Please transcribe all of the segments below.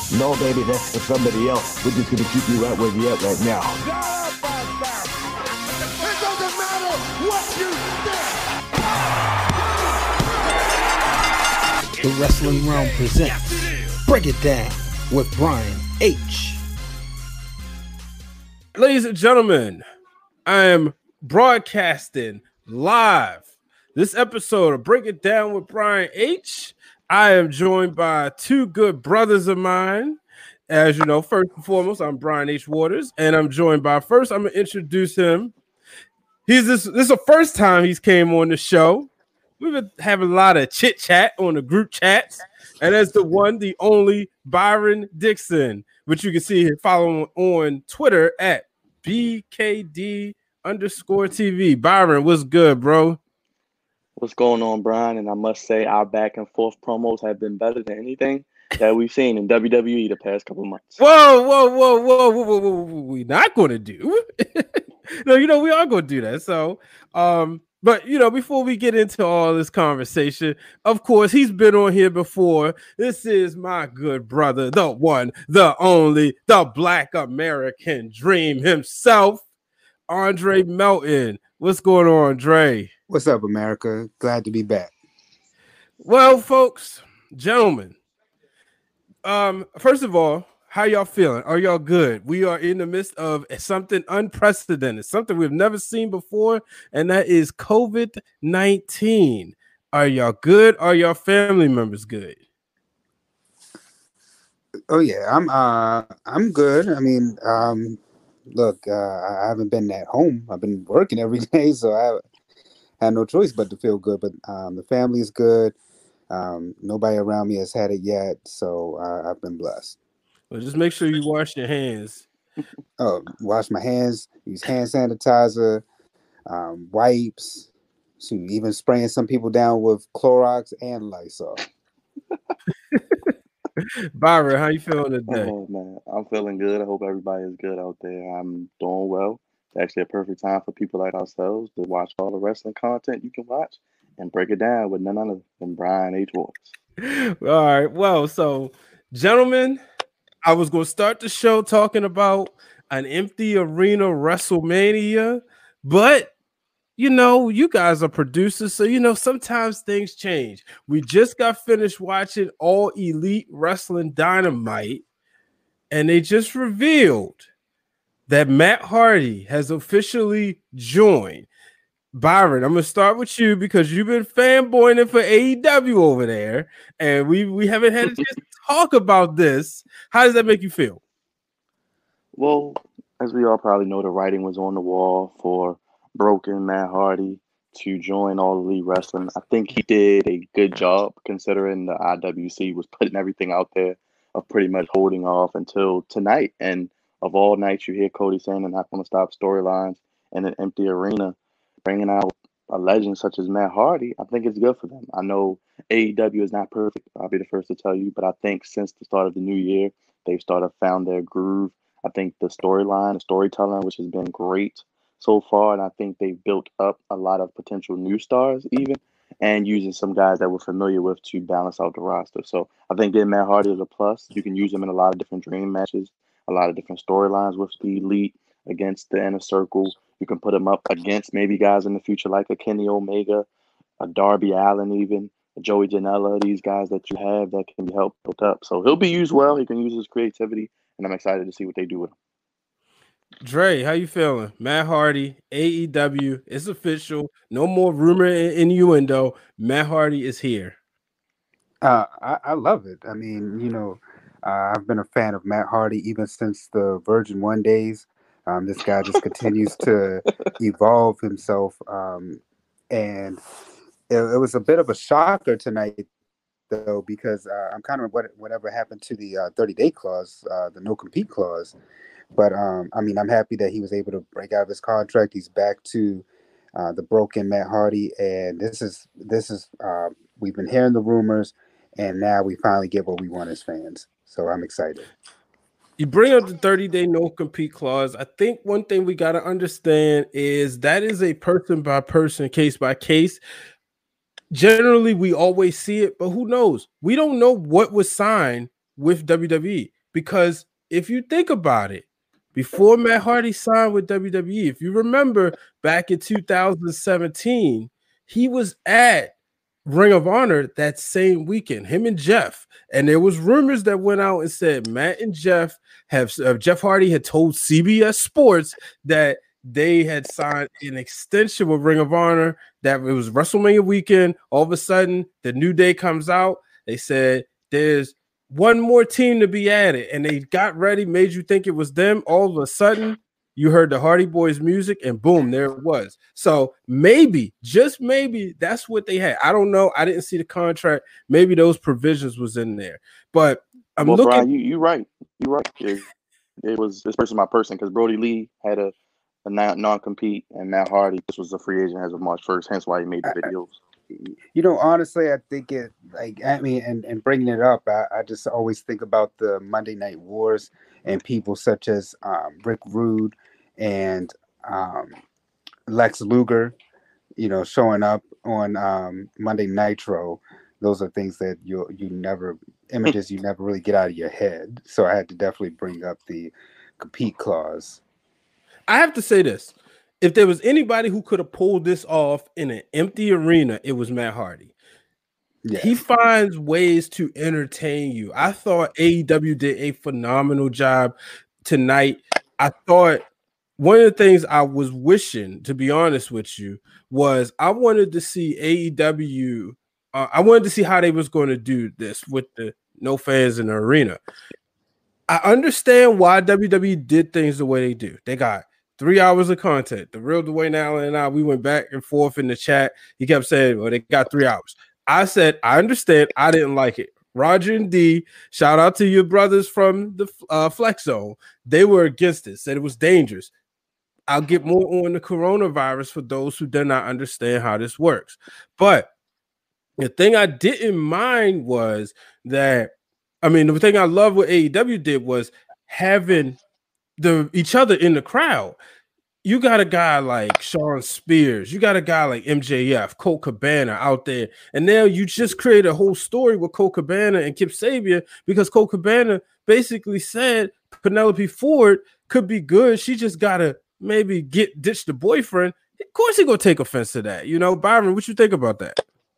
No, baby, that's for somebody else. We're just gonna keep you right where you're at right now. It doesn't matter what you think. The Wrestling Realm presents Break It Down with Brian H. Ladies and gentlemen, I am broadcasting live this episode of Break It Down with Brian H. I am joined by two good brothers of mine. As you know, first and foremost, I'm Brian H. Waters, and I'm joined by first. I'm gonna introduce him. This is the first time he's came on the show. We've been having a lot of chit chat on the group chats, and that's the one, the only Byron Dixon, which you can see him following on Twitter at BKD_TV. Byron, what's good, bro? What's going on, Brian? And I must say, our back and forth promos have been better than anything that we've seen in WWE the past couple months. Whoa. We're not going to do. No, we are going to do that. So, but, before we get into all this conversation, of course, he's been on here before. This is my good brother, the one, the only, the Black American Dream himself, Andre Melton. What's going on, Dre? What's up, America? Glad to be back. Well, folks, gentlemen, first of all, how y'all feeling? Are y'all good? We are in the midst of something unprecedented, something we've never seen before, and that is COVID-19. Are y'all good? Are y'all family members good? Oh yeah, I'm good. I mean, look, I haven't been at home. I've been working every day, so I had no choice but to feel good. But the family is good. Nobody around me has had it yet, so I've been blessed. Well, just make sure you wash your hands. Wash my hands. Use hand sanitizer, wipes. So even spraying some people down with Clorox and Lysol. Byron, how you feeling today? Oh man, I'm feeling good. I hope everybody is good out there. I'm doing well. It's actually a perfect time for people like ourselves to watch all the wrestling content you can watch and break it down with none other than Brian H. Waters. All right. Well, so gentlemen, I was going to start the show talking about an empty arena WrestleMania, but you guys are producers, so sometimes things change. We just got finished watching All Elite Wrestling Dynamite, and they just revealed that Matt Hardy has officially joined. Byron, I'm gonna start with you because you've been fanboying for AEW over there, and we haven't had a chance to talk about this. How does that make you feel? Well, as we all probably know, the writing was on the wall for Broken Matt Hardy to join All Elite Wrestling. I think he did a good job considering the IWC was putting everything out there of pretty much holding off until tonight. And of all nights, you hear Cody saying they're not going to stop storylines in an empty arena, bringing out a legend such as Matt Hardy. I think it's good for them. I know AEW is not perfect. I'll be the first to tell you, but I think since the start of the new year, they've found their groove. I think the storyline, the storytelling, which has been great so far, and I think they've built up a lot of potential new stars even, and using some guys that we're familiar with to balance out the roster. So I think getting Matt Hardy is a plus. You can use him in a lot of different dream matches, a lot of different storylines with the Elite against the Inner Circle. You can put him up against maybe guys in the future like a Kenny Omega, a Darby Allin even, a Joey Janela, these guys that you have that can be helped built up. So he'll be used well. He can use his creativity, and I'm excited to see what they do with him. Dre, how you feeling? Matt Hardy, AEW, it's official. No more rumor and innuendo. Matt Hardy is here. I love it. I mean, I've been a fan of Matt Hardy even since the Virgin One days. This guy just continues to evolve himself. And it was a bit of a shocker tonight, though, because I'm kind of whatever happened to the 30-day clause, the no-compete clause. But, I'm happy that he was able to break out of his contract. He's back to the broken Matt Hardy. And this is we've been hearing the rumors, and now we finally get what we want as fans. So I'm excited. You bring up the 30-day no-compete clause. I think one thing we got to understand is that is a person-by-person, case-by-case. Generally, we always see it, but who knows? We don't know what was signed with WWE. because if you think about it, before Matt Hardy signed with WWE, if you remember back in 2017, he was at Ring of Honor that same weekend, him and Jeff. And there was rumors that went out and said Matt and Jeff Jeff Hardy had told CBS Sports that they had signed an extension with Ring of Honor, that it was WrestleMania weekend. All of a sudden, the New Day comes out. They said there's one more team to be added, and they got ready, made you think it was them. All of a sudden, you heard the Hardy Boys music, and boom, there it was. So maybe, just maybe, that's what they had. I don't know. I didn't see the contract. Maybe those provisions was in there. But I'm looking. Brian, you're right. You're right. It was this person, my person, because Brody Lee had a non-compete, and Matt Hardy just was a free agent as of March 1st. Hence why he made the videos. Honestly, I think it, and bringing it up, I just always think about the Monday Night Wars and people such as Rick Rude and Lex Luger, showing up on Monday Nitro. Those are things that images you never really get out of your head. So I had to definitely bring up the compete clause. I have to say this. If there was anybody who could have pulled this off in an empty arena, it was Matt Hardy. Yeah. He finds ways to entertain you. I thought AEW did a phenomenal job tonight. I thought one of the things I was wishing, to be honest with you, was I wanted to see AEW. I wanted to see how they was going to do this with the no fans in the arena. I understand why WWE did things the way they do. They got 3 hours of content. The real Dwayne Allen and I, we went back and forth in the chat. He kept saying, well, they got 3 hours. I said, I understand. I didn't like it. Roger and D, shout out to your brothers from the Flex Zone. They were against it, said it was dangerous. I'll get more on the coronavirus for those who do not understand how this works. But the thing I didn't mind was that, the thing I love what AEW did was having each other in the crowd. You got a guy like Sean Spears, you got a guy like MJF, Colt Cabana out there, and now you just create a whole story with Colt Cabana and Kip Sabian, because Colt Cabana basically said Penelope Ford could be good. She just gotta maybe ditch the boyfriend. Of course, he gonna take offense to that. Byron, what you think about that?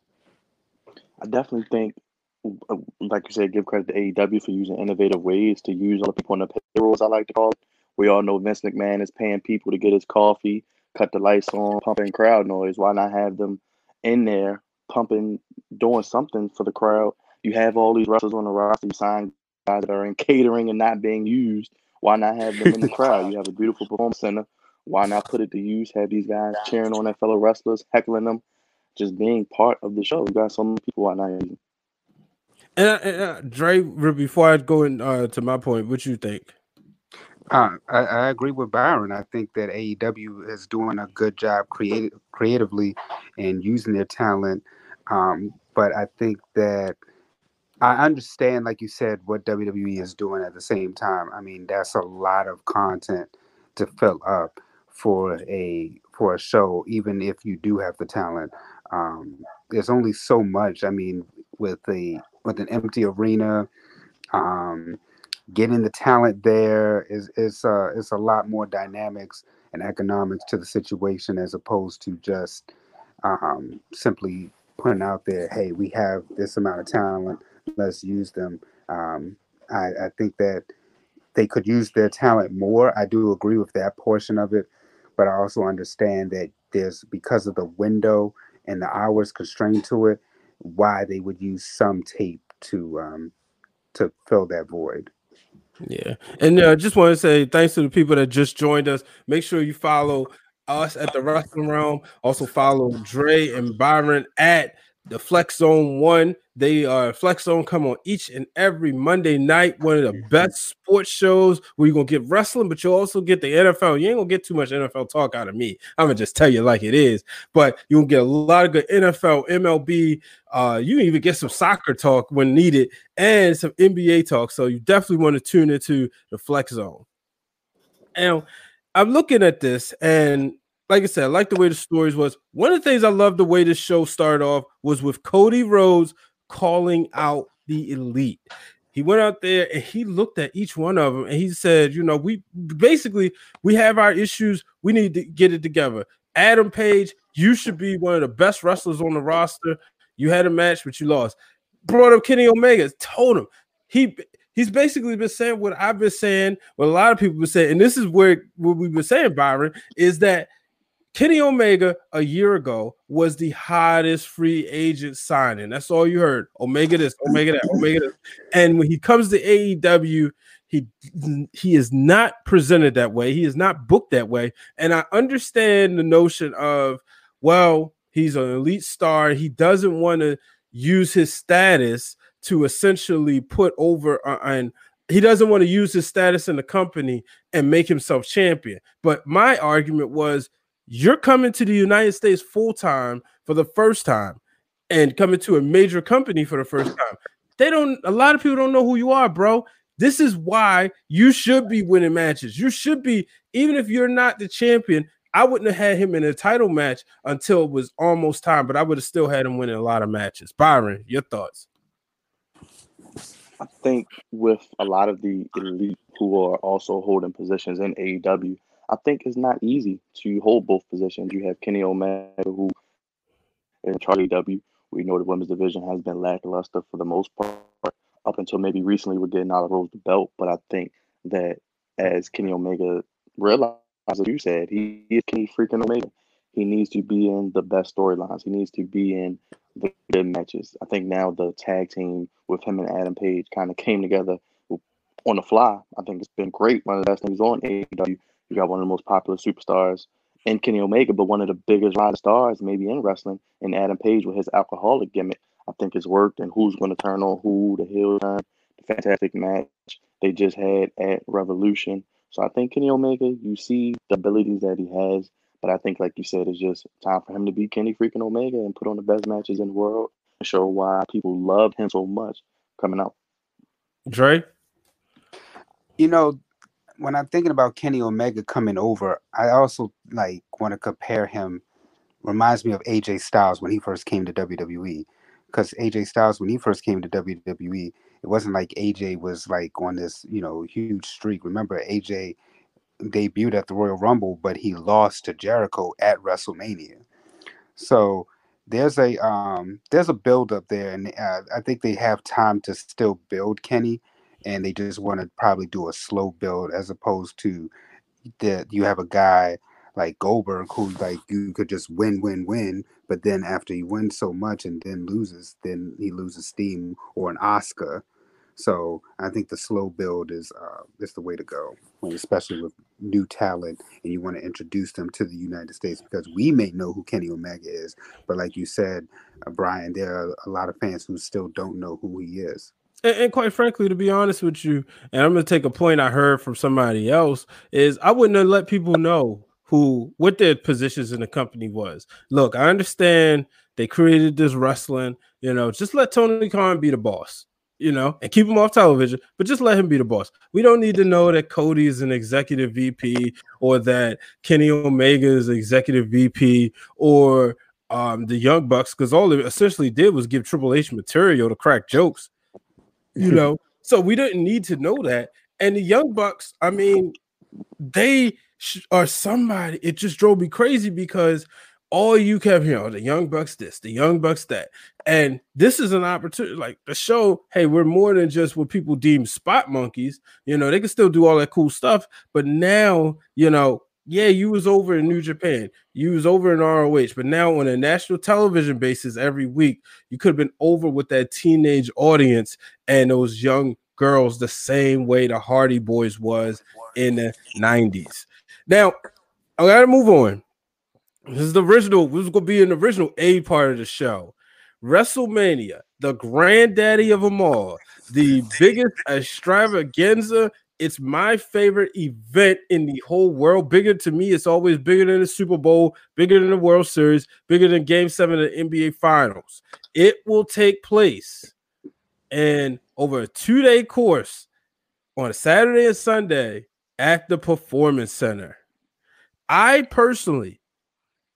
I definitely think, like you said, give credit to AEW for using innovative ways to use other people on the payroll, as I like to call it. We all know Vince McMahon is paying people to get his coffee, cut the lights on, pumping crowd noise. Why not have them in there pumping, doing something for the crowd? You have all these wrestlers on the roster, you sign guys that are in catering and not being used. Why not have them in the crowd? You have a beautiful performance center. Why not put it to use? Have these guys cheering on their fellow wrestlers, heckling them, just being part of the show. You got so many people. Why not using? And Dre, before I go to my point, what you think? I agree with Byron. I think that AEW is doing a good job creatively and using their talent. But I think that I understand, like you said, what WWE is doing at the same time. That's a lot of content to fill up for a show, even if you do have the talent. There's only so much. With an empty arena, getting the talent there is a lot more dynamics and economics to the situation, as opposed to just simply putting out there, hey, we have this amount of talent, let's use them. I think that they could use their talent more. I do agree with that portion of it, but I also understand that because of the window and the hours constrained to it, why they would use some tape to fill that void. Yeah, and just want to say thanks to the people that just joined us. Make sure you follow us at the Wrestling Realm. Also follow Dre and Byron at the Flex Zone 1. They Flex Zone come on each and every Monday night. One of the best sports shows where you're gonna get wrestling, but you'll also get the NFL. You ain't gonna get too much NFL talk out of me. I'm gonna just tell you like it is, but you'll get a lot of good NFL, MLB. You can even get some soccer talk when needed and some NBA talk. So you definitely want to tune into the Flex Zone. And I'm looking at this, and like I said, I like the way the stories was. One of the things I love the way this show started off was with Cody Rhodes calling out the Elite. He went out there and he looked at each one of them and he said, you know, we have our issues. We need to get it together. Adam Page, you should be one of the best wrestlers on the roster. You had a match, but you lost. Brought up Kenny Omega, told him he's basically been saying what I've been saying, what a lot of people have been saying, and this is where what we've been saying, Byron, is that Kenny Omega a year ago was the hottest free agent signing. That's all you heard. Omega this, Omega that, Omega this. And when he comes to AEW, he is not presented that way. He is not booked that way. And I understand the notion of, well, he's an elite star. He doesn't want to use his status to essentially put over and he doesn't want to use his status in the company and make himself champion. But my argument was, you're coming to the United States full-time for the first time and coming to a major company for the first time. A lot of people don't know who you are, bro. This is why you should be winning matches. You should be, even if you're not the champion. I wouldn't have had him in a title match until it was almost time, but I would have still had him winning a lot of matches. Byron, your thoughts? I think with a lot of the elite who are also holding positions in AEW, I think it's not easy to hold both positions. You have Kenny Omega, who in Charlie W. We know the women's division has been lackluster for the most part, up until maybe recently with getting Nyla Rose the belt. But I think that as Kenny Omega realized, as you said, he is Kenny freaking Omega. He needs to be in the best storylines. He needs to be in the good matches. I think now the tag team with him and Adam Page kind of came together on the fly. I think it's been great. One of the best things on AEW. You got one of the most popular superstars in Kenny Omega, but one of the biggest rising stars maybe in wrestling, in Adam Page with his alcoholic gimmick. I think it's worked, and who's going to turn on who, the heel turn, the fantastic match they just had at Revolution. So I think Kenny Omega, you see the abilities that he has, but I think, like you said, it's just time for him to be Kenny freaking Omega and put on the best matches in the world and show why people love him so much coming out. Dre? You know, when I'm thinking about Kenny Omega coming over, I also want to compare him. Reminds me of AJ Styles when he first came to WWE, because AJ Styles, when he first came to WWE, it wasn't like AJ was on this huge streak. Remember, AJ debuted at the Royal Rumble, but he lost to Jericho at WrestleMania. So there's a build up there, and I think they have time to still build Kenny. And they just want to probably do a slow build, as opposed to that you have a guy like Goldberg who you could just win, but then after he wins so much and then loses, then he loses steam, or an Oscar. So I think the slow build is the way to go, especially with new talent, and you want to introduce them to the United States, because we may know who Kenny Omega is, but like you said, Brian, there are a lot of fans who still don't know who he is. And quite frankly, to be honest with you, and I'm going to take a point I heard from somebody else, is I wouldn't have let people know what their positions in the company was. Look, I understand they created this wrestling, just let Tony Khan be the boss, and keep him off television, but just let him be the boss. We don't need to know that Cody is an executive VP, or that Kenny Omega is executive VP, or the Young Bucks, because all they essentially did was give Triple H material to crack jokes. So we didn't need to know that. And the Young Bucks, I mean, they are somebody. It just drove me crazy, because all you kept hearing, the Young Bucks this, the Young Bucks that. And this is an opportunity, to show, hey, we're more than just what people deem spot monkeys. They can still do all that cool stuff. But now, yeah, you was over in New Japan, you was over in ROH, but now on a national television basis every week, you could have been over with that teenage audience and those young girls the same way the Hardy Boys was in the 90s. Now, I got to move on. This is the original. This is going to be an original A part of the show. WrestleMania, the granddaddy of them all, the biggest extravaganza. It's my favorite event in the whole world. Bigger to me, it's always bigger than the Super Bowl, bigger than the World Series, bigger than Game 7 of the NBA Finals. It will take place in over a 2-day course on a Saturday and Sunday at the Performance Center. I personally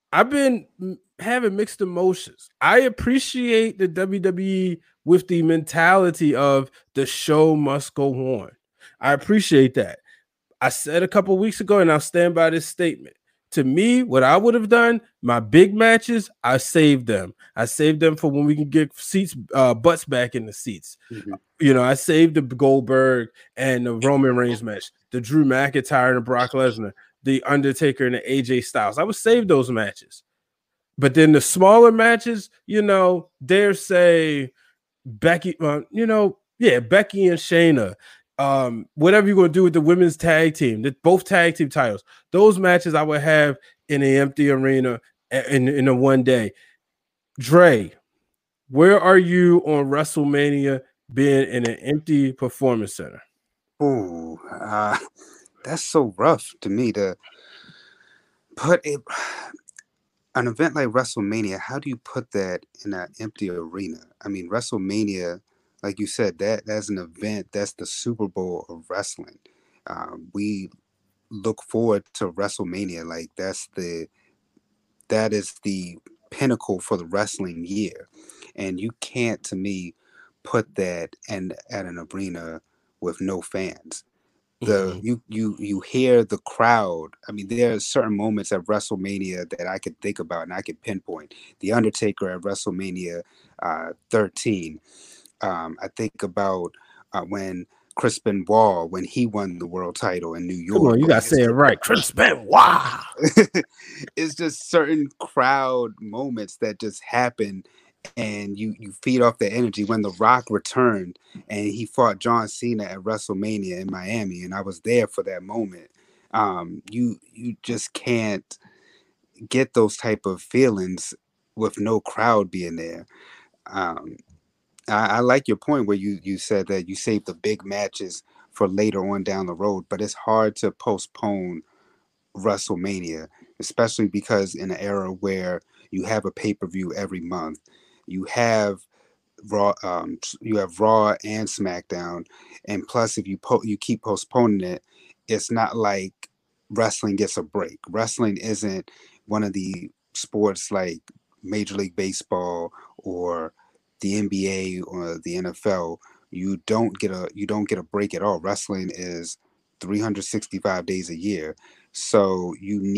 I've been having mixed emotions. I appreciate the WWE with the mentality of the show must go on. I appreciate that. I said a couple weeks ago, and I'll stand by this statement. To me, what I would have done, my big matches, I saved them. I saved them for when we can get seats, butts back in the seats. Mm-hmm. You know, I saved the Goldberg and the Roman Reigns match, the Drew McIntyre and the Brock Lesnar, the Undertaker and the AJ Styles. I would save those matches. But then the smaller matches, you know, dare say Becky, Becky and Shayna, whatever you're going to do with the women's tag team, both tag team titles, those matches I would have in an empty arena in a one day. Dre, where are you on WrestleMania being in an empty performance center? Ooh, that's so rough to me to put it. An event like WrestleMania, how do you put that in an empty arena? I mean, WrestleMania, like you said, that's an event. That's the Super Bowl of wrestling. We look forward to WrestleMania. Like that is the pinnacle for the wrestling year, and you can't, to me, put that at an arena with no fans. You hear the crowd. I mean, there are certain moments at WrestleMania that I could think about and I could pinpoint. The Undertaker at WrestleMania 13. I think about when Chris Benoit, when he won the world title in New York. Come on, you gotta say it right, Chris Benoit. It's just certain crowd moments that just happen, and you feed off the energy. When The Rock returned and he fought John Cena at WrestleMania in Miami, and I was there for that moment. You just can't get those type of feelings with no crowd being there. I like your point where you said that you save the big matches for later on down the road, but it's hard to postpone WrestleMania, especially because in an era where you have a pay-per-view every month, you have Raw and SmackDown, and plus if you keep postponing it, it's not like wrestling gets a break. Wrestling isn't one of the sports like Major League Baseball or the NBA or the NFL. You don't get a break at all. Wrestling is 365 days a year, so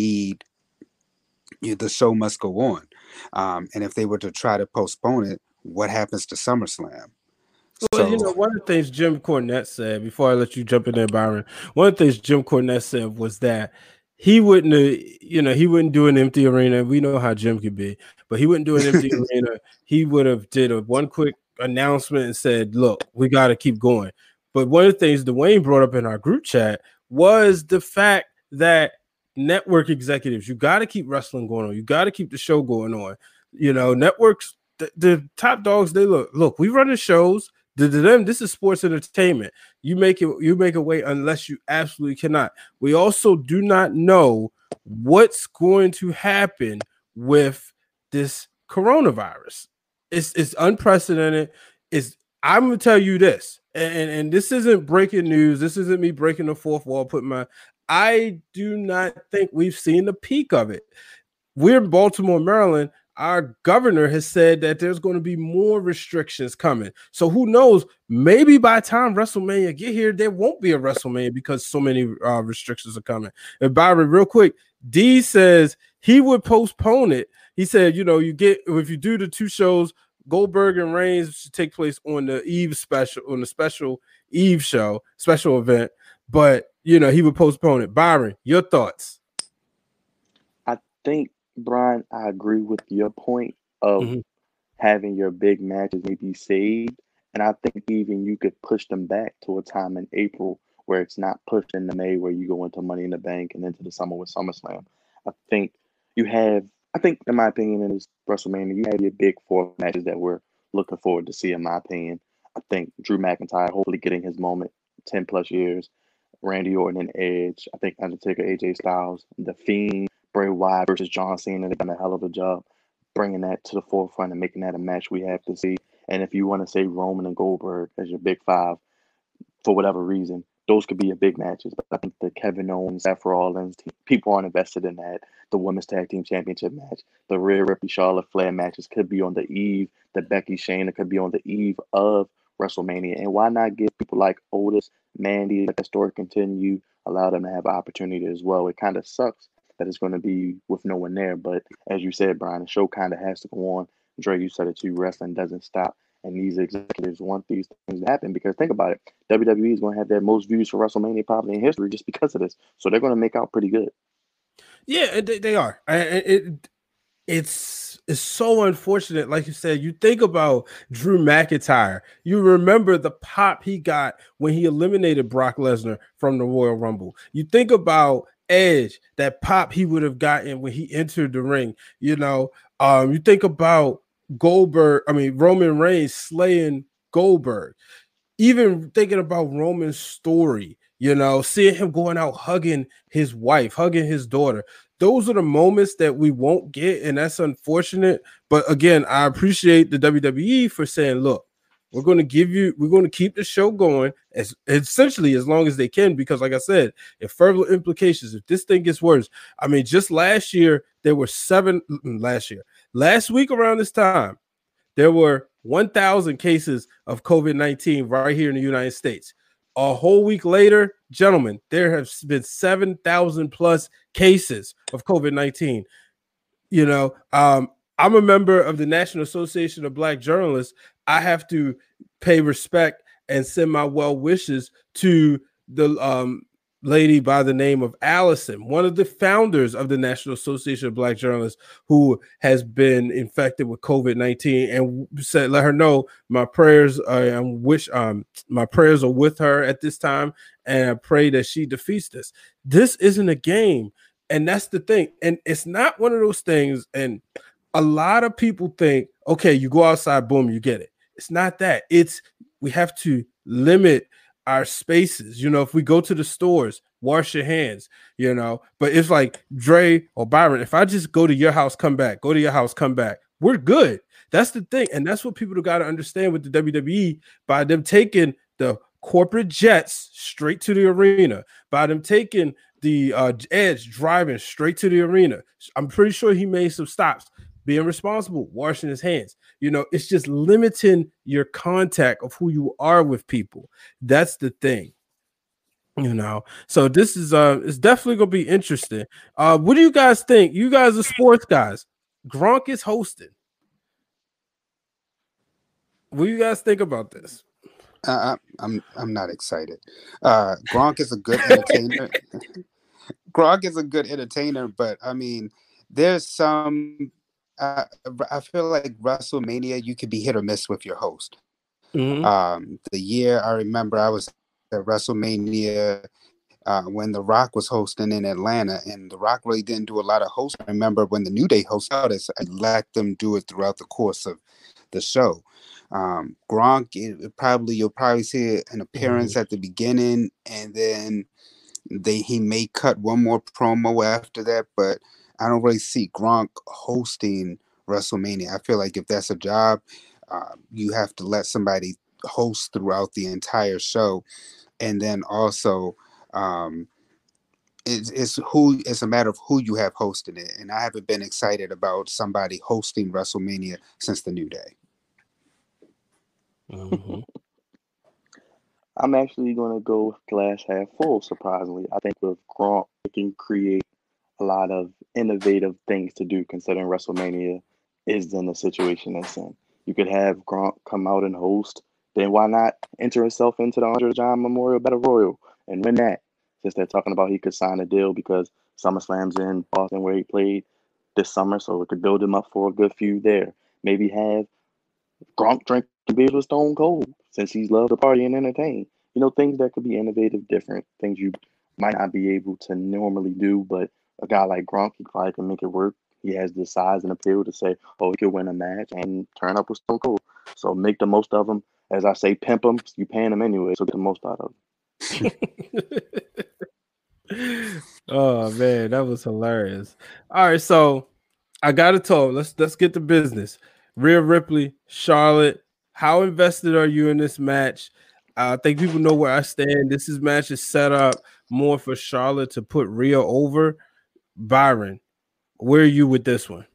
the show must go on. And if they were to try to postpone it, what happens to SummerSlam? Well, one of the things Jim Cornette said, before I let you jump in there, Byron, one of the things Jim Cornette said was that he wouldn't do an empty arena. We know how Jim could be, but he wouldn't do an empty arena. He would have did one quick announcement and said, look, we got to keep going. But one of the things Dwayne brought up in our group chat was the fact that network executives, you got to keep wrestling going on. You got to keep the show going on. Networks, the top dogs, they look, we run the shows. To them, this is sports entertainment. You make a way unless you absolutely cannot. We also do not know what's going to happen with this coronavirus. It's unprecedented. I'm gonna tell you this, and this isn't breaking news. This isn't me breaking the fourth wall. I do not think we've seen the peak of it. We're in Baltimore, Maryland. Our governor has said that there's going to be more restrictions coming. So who knows? Maybe by the time WrestleMania get here, there won't be a WrestleMania because so many restrictions are coming. And Byron, real quick, D says he would postpone it. He said, if you do the two shows, Goldberg and Reigns should take place on the Eve special, on the special Eve show, special event. But, he would postpone it. Byron, your thoughts? I think, Brian, I agree with your point of having your big matches maybe saved. And I think even you could push them back to a time in April where it's not pushed into May, where you go into Money in the Bank and into the summer with SummerSlam. I think in my opinion, in this WrestleMania, you have your big four matches that we're looking forward to see, in my opinion. I think Drew McIntyre hopefully getting his moment, 10 plus years. Randy Orton and Edge. I think Undertaker, AJ Styles, The Fiend, Bray Wyatt versus John Cena. They've done a hell of a job bringing that to the forefront and making that a match we have to see. And if you want to say Roman and Goldberg as your big five, for whatever reason, those could be a big matches. But I think the Kevin Owens, Seth Rollins, people aren't invested in that. The Women's Tag Team Championship match, the Rhea Ripley, Charlotte Flair matches could be on the eve. The Becky Shayna could be on the eve of WrestleMania. And why not give people like Otis, Mandy, let the story continue, allow them to have opportunity as well. It kind of sucks that it's going to be with no one there. But as you said, Brian, the show kind of has to go on. Dre, you said it too, wrestling doesn't stop. And these executives want these things to happen because think about it, WWE is going to have their most views for WrestleMania probably in history just because of this. So they're going to make out pretty good. Yeah, they are. It's so unfortunate. Like you said, you think about Drew McIntyre. You remember the pop he got when he eliminated Brock Lesnar from the Royal Rumble. You think about Edge, that pop he would have gotten when he entered the ring. You think about Roman Reigns slaying Goldberg. Even thinking about Roman's story, seeing him going out hugging his wife, hugging his daughter. Those are the moments that we won't get, and that's unfortunate. But again, I appreciate the WWE for saying, look, we're going to keep the show going as long as they can, because like I said, if further implications, if this thing gets worse, just last year, there were last week around this time, there were 1,000 cases of COVID-19 right here in the United States. A whole week later, gentlemen, there have been 7,000 plus cases of COVID-19. I'm a member of the National Association of Black Journalists. I have to pay respect and send my well wishes to the lady by the name of Allison, one of the founders of the National Association of Black Journalists, who has been infected with COVID-19, and said, let her know my prayers my prayers are with her at this time, and I pray that she defeats this. This isn't a game, and that's the thing. And it's not one of those things, and a lot of people think, okay, you go outside, boom, you get it. It's not that. We have to limit our spaces. If we go to the stores, wash your hands, but it's like Dre or Byron, if I just go to your house, come back, we're good. That's the thing. And that's what people got to understand with the WWE, by them taking the corporate jets straight to the arena, by them taking the Edge driving straight to the arena. I'm pretty sure he made some stops, being responsible, washing his hands. It's just limiting your contact of who you are with people. That's the thing. So this is it's definitely gonna be interesting. What do you guys think? You guys are sports guys. Gronk is hosting. What do you guys think about this? I'm not excited. Gronk is a good entertainer. Gronk is a good entertainer, but there's some. I feel like WrestleMania, you could be hit or miss with your host. Mm-hmm. The year I remember, I was at WrestleMania when The Rock was hosting in Atlanta, and The Rock really didn't do a lot of hosting. I remember when the New Day hosted it, I let them do it throughout the course of the show. Gronk, you'll probably see an appearance at the beginning, and then he may cut one more promo after that, but I don't really see Gronk hosting WrestleMania. I feel like if that's a job, you have to let somebody host throughout the entire show. And then also, it's a matter of who you have hosting it. And I haven't been excited about somebody hosting WrestleMania since the New Day. Mm-hmm. I'm actually going to go with glass half full, surprisingly. I think with Gronk, it can create a lot of innovative things to do, considering WrestleMania is in the situation it's in. You could have Gronk come out and host, then why not enter himself into the Andre John Memorial Battle Royal and win that? Since they're talking about he could sign a deal because SummerSlam's in Boston where he played this summer, so it could build him up for a good feud there. Maybe have Gronk drink beers with Stone Cold since he's loved to party and entertain. Things that could be innovative, different, things you might not be able to normally do, but a guy like Gronk, he probably can make it work. He has the size and appeal to say, he could win a match and turn up with Stone Cold. So make the most of him. As I say, pimp him. You paying him anyway, so get the most out of him. Oh, man, that was hilarious. All right, so I got to talk. Let's get to business. Rhea Ripley, Charlotte, how invested are you in this match? I think people know where I stand. This match is set up more for Charlotte to put Rhea over. Byron, where are you with this one?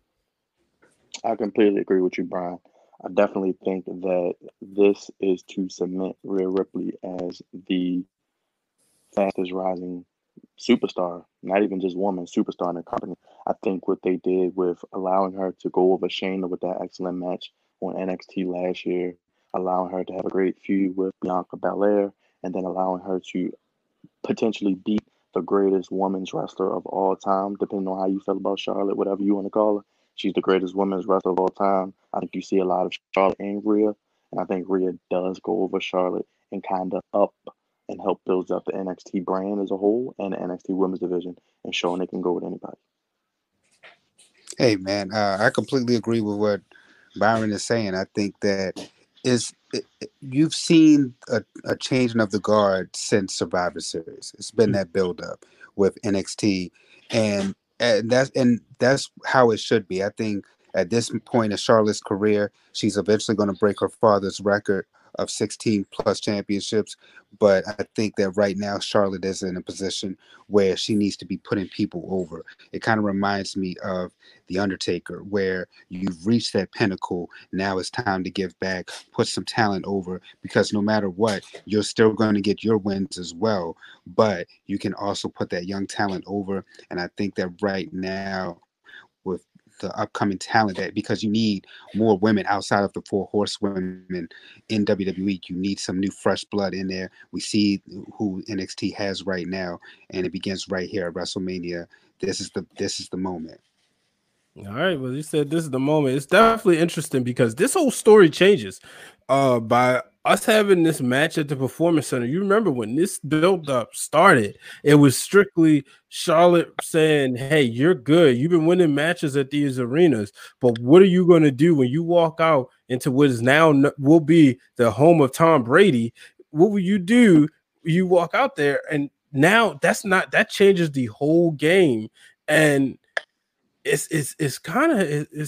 I completely agree with you, Brian. I definitely think that this is to cement Rhea Ripley as the fastest rising superstar, not even just woman, superstar in the company. I think what they did with allowing her to go over Shayna with that excellent match on NXT last year, allowing her to have a great feud with Bianca Belair, and then allowing her to potentially beat the greatest women's wrestler of all time, depending on how you feel about Charlotte, whatever you want to call her. She's the greatest women's wrestler of all time. I think you see a lot of Charlotte and Rhea, and I think Rhea does go over Charlotte and kind of up and help build up the NXT brand as a whole and the NXT women's division and showing they can go with anybody. Hey, man, I completely agree with what Byron is saying. I think that you've seen a changing of the guard since Survivor Series. It's been that build-up with NXT, and that's how it should be. I think at this point in Charlotte's career, she's eventually going to break her father's record of 16 plus championships. But I think that right now Charlotte is in a position where she needs to be putting people over. It kind of reminds me of The Undertaker, where you've reached that pinnacle. Now it's time to give back, put some talent over, because no matter what, you're still going to get your wins as well. But you can also put that young talent over. And I think that right now, with the upcoming talent, that because you need more women outside of the four horsewomen in WWE, you need some new fresh blood in there. We see who NXT has right now, and it begins right here at WrestleMania. This is the moment. All right, well, you said this is the moment. It's definitely interesting because this whole story changes by us having this match at the Performance Center. You remember when this build-up started, it was strictly Charlotte saying, hey, you're good. You've been winning matches at these arenas, but what are you going to do when you walk out into what is now will be the home of Tom Brady? What will you do? You walk out there, and now that changes the whole game. And it's kind of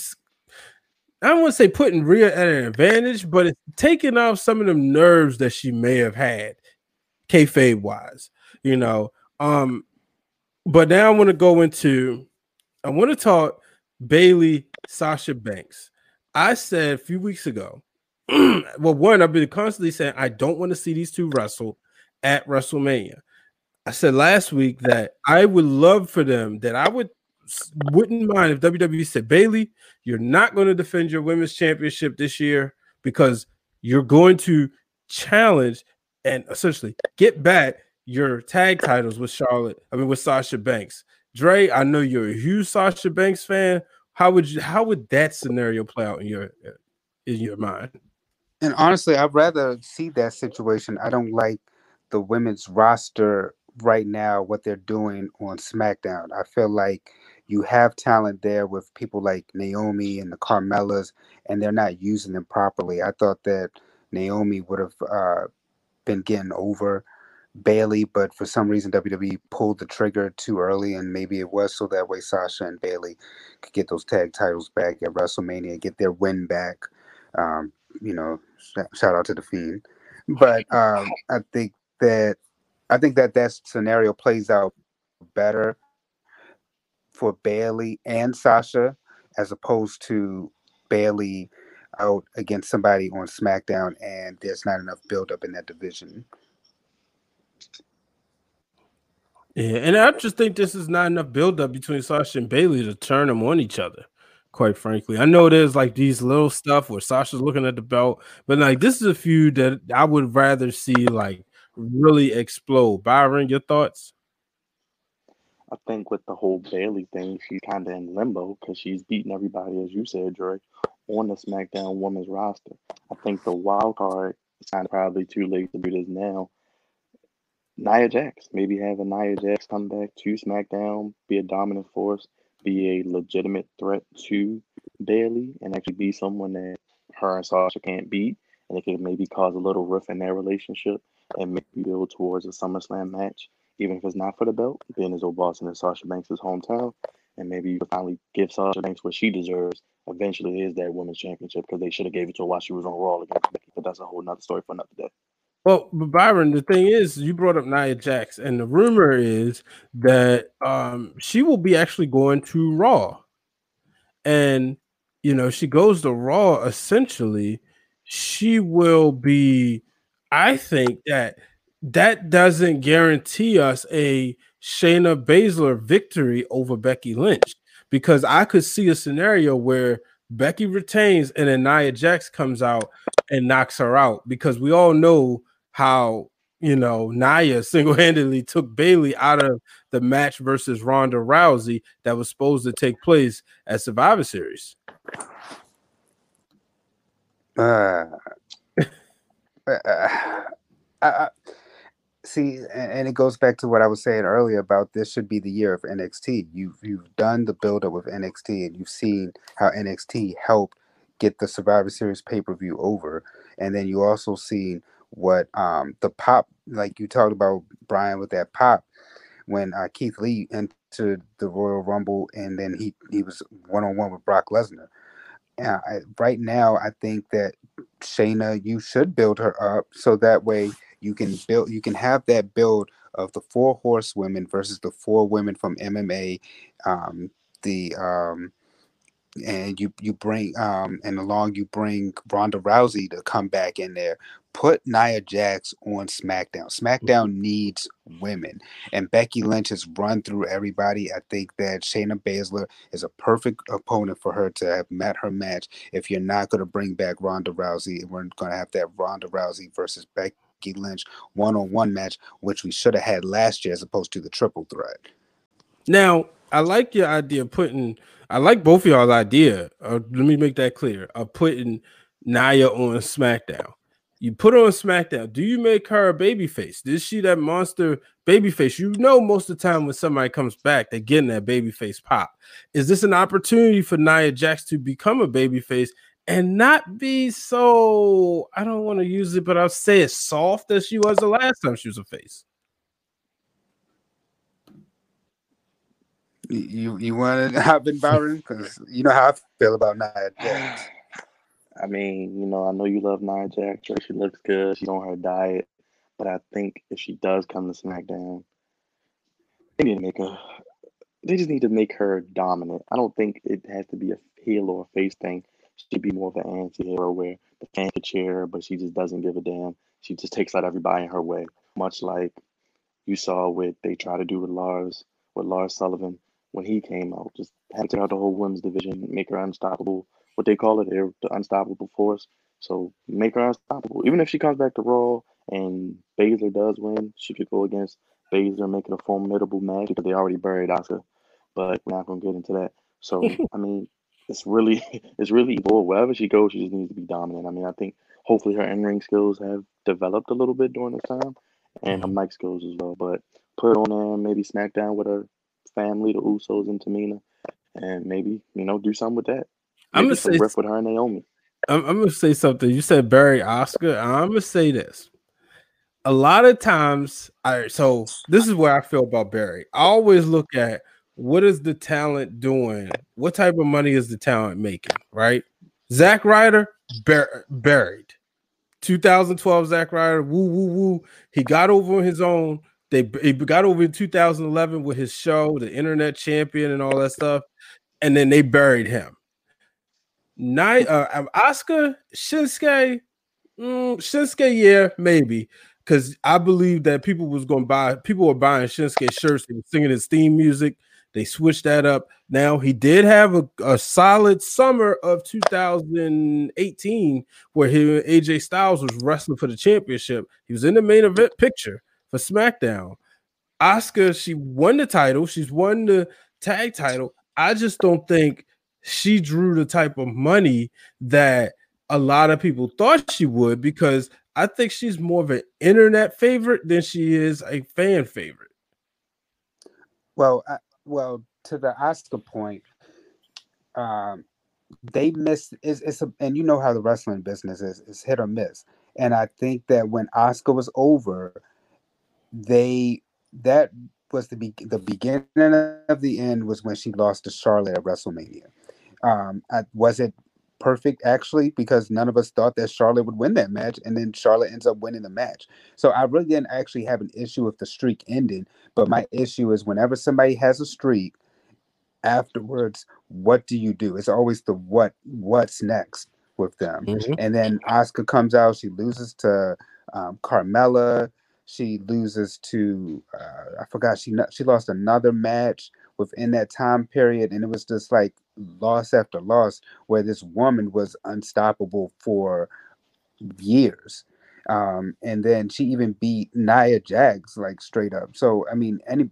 I don't want to say putting Rhea at an advantage, but it's taking off some of them nerves that she may have had, kayfabe wise, you know. But now I want to talk Bayley Sasha Banks. I said a few weeks ago, well, one, I've been constantly saying I don't want to see these two wrestle at WrestleMania. I said last week that I would love for them, that I wouldn't mind if WWE said, Bayley, you're not going to defend your women's championship this year because you're going to challenge and essentially get back your tag titles with with Sasha Banks. Dre, I know you're a huge Sasha Banks fan. How would that scenario play out in your mind? And honestly, I'd rather see that situation. I don't like the women's roster right now, what they're doing on SmackDown. I feel like you have talent there with people like Naomi and the Carmellas, and they're not using them properly. I thought that Naomi would have been getting over Bayley, but for some reason WWE pulled the trigger too early, and maybe it was so that way Sasha and Bayley could get those tag titles back at WrestleMania, get their win back. Shout out to the Fiend. But I think that scenario plays out better for Bayley and Sasha, as opposed to Bayley out against somebody on SmackDown and there's not enough build-up in that division. Yeah, and I just think this is not enough build-up between Sasha and Bayley to turn them on each other, quite frankly. I know there's like these little stuff where Sasha's looking at the belt, but like this is a feud that I would rather see like really explode. Byron, your thoughts? I think with the whole Bayley thing, she's kind of in limbo because she's beating everybody, as you said, Drake, on the SmackDown women's roster. I think the wild card is kind of probably too late to do this now. Nia Jax, maybe have a Nia Jax come back to SmackDown, be a dominant force, be a legitimate threat to Bayley, and actually be someone that her and Sasha can't beat, and it could maybe cause a little rift in their relationship and maybe build towards a SummerSlam match, even if it's not for the belt, being as though Boston is Sasha Banks' hometown, and maybe you could finally give Sasha Banks what she deserves. Eventually, is that women's championship because they should have gave it to her while she was on Raw against Becky, but that's a whole nother story for another day. Well, but Byron, the thing is, you brought up Nia Jax, and the rumor is that she will be actually going to Raw. And she goes to Raw, essentially, she will be, I think that doesn't guarantee us a Shayna Baszler victory over Becky Lynch, because I could see a scenario where Becky retains and then Nia Jax comes out and knocks her out, because we all know how Nia single-handedly took Bayley out of the match versus Ronda Rousey that was supposed to take place at Survivor Series. See, and it goes back to what I was saying earlier about this should be the year of NXT. You've done the build-up with NXT, and you've seen how NXT helped get the Survivor Series pay-per-view over, and then you also seen what the pop, like you talked about, Brian, with that pop when Keith Lee entered the Royal Rumble, and then he was one-on-one with Brock Lesnar. Right now, I think that Shayna, you should build her up so that way you can have that build of the 4 horsewomen versus the 4 women from MMA, and you bring you bring Ronda Rousey to come back in there. Put Nia Jax on SmackDown. SmackDown needs women, and Becky Lynch has run through everybody. I think that Shayna Baszler is a perfect opponent for her to have met her match. If you're not going to bring back Ronda Rousey, we're going to have that Ronda Rousey versus Becky Lynch one-on-one match, which we should have had last year as opposed to the triple threat. Now, I like your idea of I like both of y'all's idea. Let me make that clear. Of putting Nia on SmackDown. You put her on SmackDown. Do you make her a babyface? Is she that monster babyface? Most of the time when somebody comes back, they're getting that babyface pop. Is this an opportunity for Nia Jax to become a babyface and not be so, I don't want to use it, but I'll say it, soft as she was the last time she was a face? You want to hop in, Byron? Because you know how I feel about Nia Jax. I mean, I know you love Nia Jax. She looks good. She's on her diet. But I think if she does come to SmackDown, they just need to make her dominant. I don't think it has to be a heel or a face thing. She'd be more of an anti-hero where the fans could cheer her, but she just doesn't give a damn. She just takes out everybody in her way. Much like you saw they try to do with Lars Sullivan when he came out. Just had to out the whole women's division, make her unstoppable. What they call it, the unstoppable force. So make her unstoppable. Even if she comes back to Raw and Baszler does win, she could go against Baszler, make it a formidable match because they already buried Asuka. But we're not gonna get into that. So I mean, it's really evolved. Wherever she goes, she just needs to be dominant. I mean, I think hopefully her in-ring skills have developed a little bit during this time, and her mic skills as well. But put her on there, maybe SmackDown with her family, the Usos and Tamina, and maybe do something with that. I'm gonna say riff with her and Naomi. I'm gonna say something. You said bury Asuka. I'm gonna say this. A lot of times, so this is where I feel about Barry. I always look at what is the talent doing? What type of money is the talent making? Right? Zack Ryder buried. 2012 Zack Ryder. Woo woo woo. He got over on his own. He got over in 2011 with his show, The Internet Champion, and all that stuff, and then they buried him. Asuka, Shinsuke, yeah, maybe, because I believe that people were buying Shinsuke shirts. They were singing his theme music. They switched that up. Now he did have a solid summer of 2018 where he and AJ Styles was wrestling for the championship. He was in the main event picture for SmackDown. Asuka, she won the title. She's won the tag title. I just don't think she drew the type of money that a lot of people thought she would, because I think she's more of an internet favorite than she is a fan favorite. Well, to the Asuka point, they missed. And you know how the wrestling business is hit or miss. And I think that when Asuka was over, that was the beginning of the end was when she lost to Charlotte at WrestleMania. Was it perfect actually, because none of us thought that Charlotte would win that match, and then Charlotte ends up winning the match. So I really didn't actually have an issue with the streak ending, but my issue is whenever somebody has a streak, afterwards, what do you do? It's always the what's next with them. Mhm. And then Asuka comes out, she loses to Carmella, she loses to I forgot, she lost another match within that time period, and it was just like loss after loss where this woman was unstoppable for years. And then she even beat Nia Jax like straight up. So I mean, any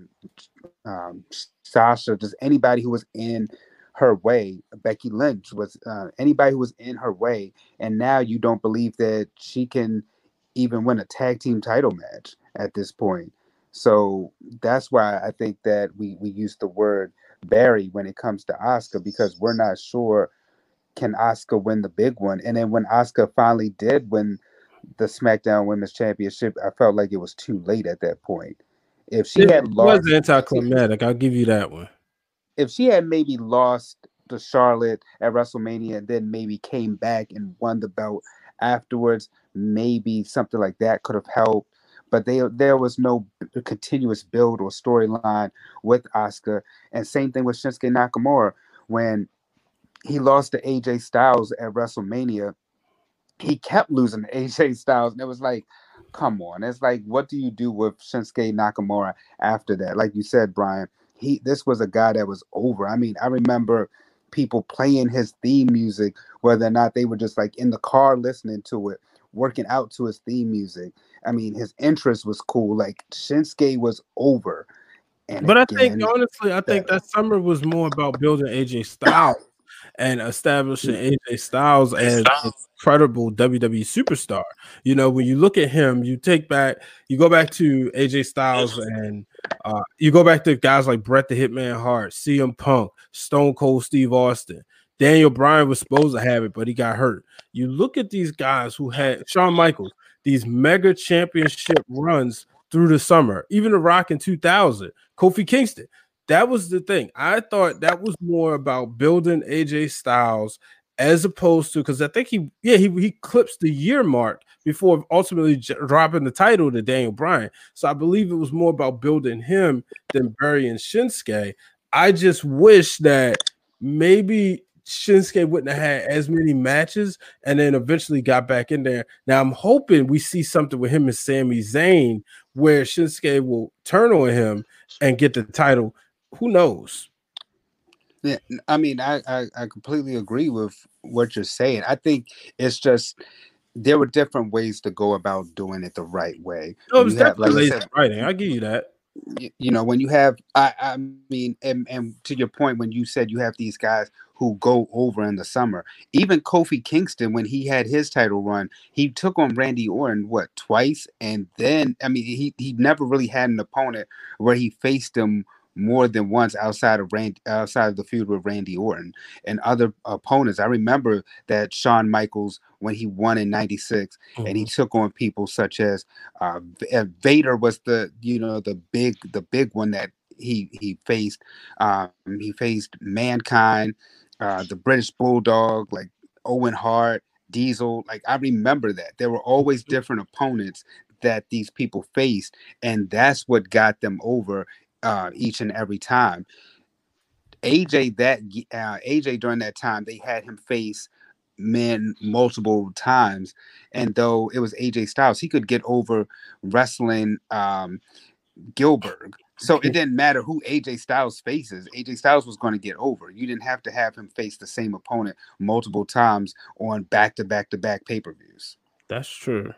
Sasha, just anybody who was in her way. Becky Lynch was anybody who was in her way, and now you don't believe that she can even win a tag team title match at this point. So that's why I think that we use the word bury when it comes to Asuka, because we're not sure, can Asuka win the big one. And then when Asuka finally did win the SmackDown Women's Championship, I felt like it was too late at that point. If she had lost, was anticlimactic. I'll give you that one. if she had maybe lost to Charlotte at WrestleMania and then maybe came back and won the belt afterwards, maybe something like that could have helped. But there was no continuous build or storyline with Asuka. And same thing with Shinsuke Nakamura. When he lost to AJ Styles at WrestleMania, he kept losing to AJ Styles. And it was like, come on. It's like, what do you do with Shinsuke Nakamura after that? Like you said, Brian, this was a guy that was over. I mean, I remember people playing his theme music, whether or not they were just like in the car listening to it, working out to his theme music. I mean, his interest was cool. Like, Shinsuke was over. But I think, honestly, that summer was more about building AJ Styles and establishing AJ Styles as an incredible WWE superstar. You know, when you look at him, you go back to AJ Styles, and you go back to guys like Bret the Hitman Hart, CM Punk, Stone Cold Steve Austin. Daniel Bryan was supposed to have it, but he got hurt. You look at these guys who had Shawn Michaels, these mega championship runs through the summer, even The Rock in 2000, Kofi Kingston. That was the thing. I thought that was more about building AJ Styles as opposed to, because I think he clipped the year mark before ultimately dropping the title to Daniel Bryan. So I believe it was more about building him than burying Shinsuke. I just wish that maybe Shinsuke wouldn't have had as many matches and then eventually got back in there. Now I'm hoping we see something with him and Sami Zayn where Shinsuke will turn on him and get the title. Who knows? Yeah, I mean, I completely agree with what you're saying. I think it's just there were different ways to go about doing it the right way. No, it was definitely writing. I give you that. You know, when you have, I mean, and to your point, when you said you have these guys who go over in the summer, even Kofi Kingston, when he had his title run, he took on Randy Orton, twice? And then, I mean, he never really had an opponent where he faced him more than once outside of the feud with Randy Orton and other opponents. I remember that Shawn Michaels, when he won in '96, and he took on people such as Vader was the big one that he faced. He faced Mankind, the British Bulldog, like Owen Hart, Diesel. Like, I remember that there were always different opponents that these people faced, and that's what got them over each and every time. AJ during that time, they had him face men multiple times, and though it was AJ Styles, he could get over wrestling Gilbert. So it didn't matter who AJ Styles faces. AJ Styles was going to get over. You didn't have to have him face the same opponent multiple times on back-to-back pay-per-views. That's true.